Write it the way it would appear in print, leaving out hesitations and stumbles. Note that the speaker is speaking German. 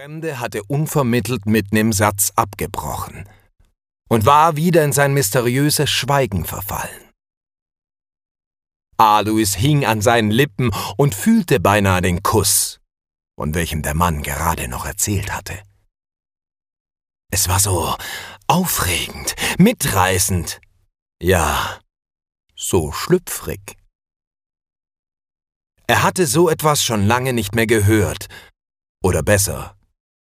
Fremde hatte unvermittelt mitten im Satz abgebrochen und war wieder in sein mysteriöses Schweigen verfallen. Alois hing an seinen Lippen und fühlte beinahe den Kuss, von welchem der Mann gerade noch erzählt hatte. Es war so aufregend, mitreißend, ja, so schlüpfrig. Er hatte so etwas schon lange nicht mehr gehört, oder besser,